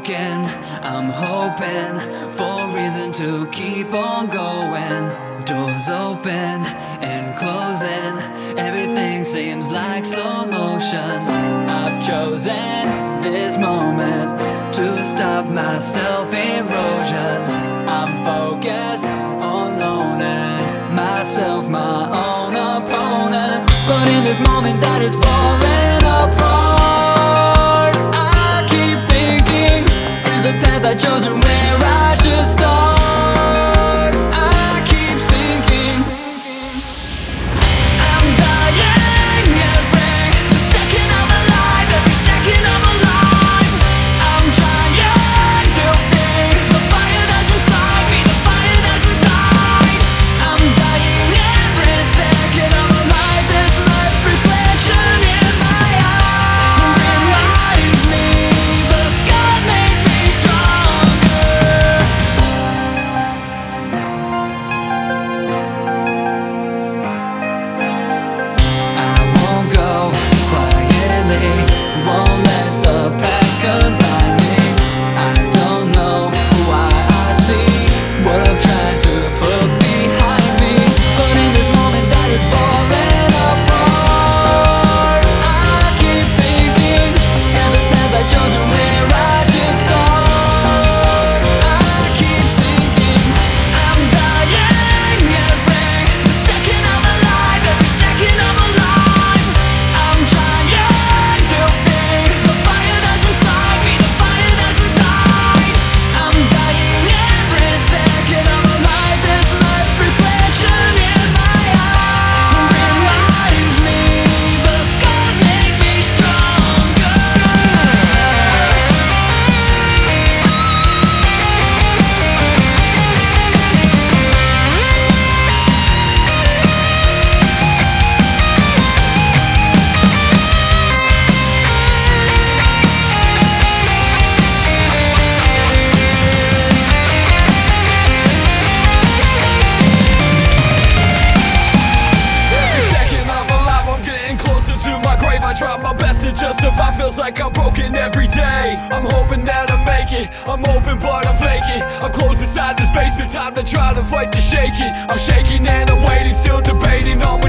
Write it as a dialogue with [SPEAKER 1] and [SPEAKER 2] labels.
[SPEAKER 1] shaking, I'm hoping for a reason to keep on going. Doors open and closing, everything seems like slow motion. I've chosen this moment to stop my self-erosion. I'm focused on owning myself, my own opponent. But in this moment that is falling apart, I keep thinking, is the path I chosen where I should start? I keep sinking, I'm dying every second of my life, every second of my life. I'm trying to be the fire that's inside me, the fire that's inside. I'm dying every second of my life. This life's reflection in my eyes reminds me the scars make me stronger. I won't go quietly, won't let the past confine me. I don't know why I see what I've tried to put behind me. But in this moment that is falling apart, I keep thinking, is the path I chosen where I should start? I keep sinking, I'm dying every second of my life, every second of my life. I'm trying to be the fire that's inside me, the fire that's inside. I'm dying every second of my life. This life's reflection in my eyes reminds me the scars make me stronger.
[SPEAKER 2] Every second of my life I'm getting closer to my grave. I try my best to just survive, feels like I'm broken every day. I'm hoping that I make it, I'm open but I'm faking. I'm closed inside this basement, time to try to fight the shaking. I'm shaking and I'm waiting, still debating on